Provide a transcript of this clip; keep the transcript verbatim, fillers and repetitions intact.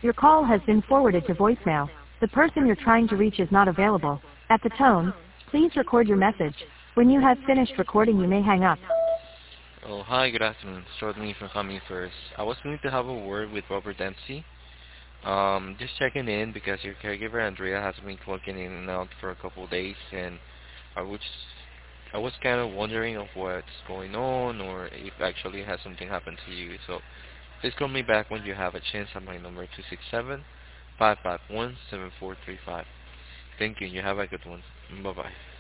Your call has been forwarded to voicemail. The person you're trying to reach is not available. At the tone, please record your message. When you have finished recording, you may hang up. Oh, hi, good afternoon. It's Jordan from Coming First. I was going to have a word with Robert Dempsey. Um, just checking in because your caregiver Andrea has been clocking in and out for a couple of days, and I was I was kind of wondering of what's going on or if actually has something happened to you. So please call me back when you have a chance at my number two six seven, five five one, seven four three five. Thank you. You have a good one. Bye bye.